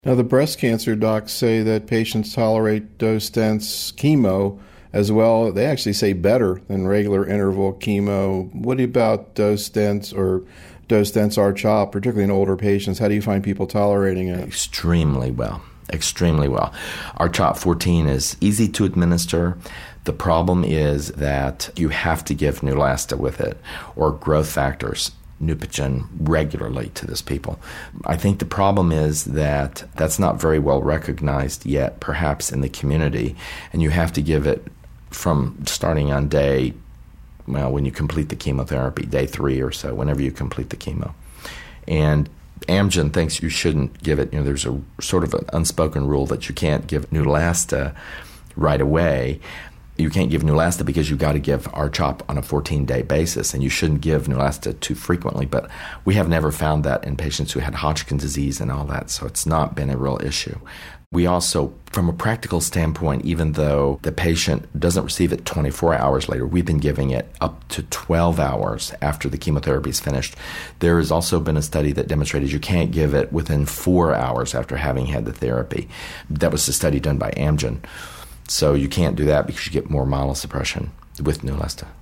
Now, the breast cancer docs say that patients tolerate dose-dense chemo as well. They actually say better than regular interval chemo. What about dose-dense or dose-dense R-CHOP, particularly in older patients? How do you find people tolerating it? Extremely well. Extremely well. R-CHOP 14 is easy to administer. The problem is that you have to give Neulasta with it or growth factors, Neupogen, regularly to these people. I think the problem is that that's not very well recognized yet, perhaps in the community, and you have to give it from starting on when you complete the chemotherapy, day 3 or so, whenever you complete the chemo. And Amgen thinks you shouldn't give it. There's a sort of an unspoken rule that you can't give Neulasta right away. You can't give Neulasta because you've got to give R-CHOP on a 14-day basis, and you shouldn't give Neulasta too frequently. But we have never found that in patients who had Hodgkin's disease and all that, so it's not been a real issue. We also, from a practical standpoint, even though the patient doesn't receive it 24 hours later, we've been giving it up to 12 hours after the chemotherapy is finished. There has also been a study that demonstrated you can't give it within 4 hours after having had the therapy. That was a study done by Amgen. So you can't do that because you get more myelosuppression with Neulasta.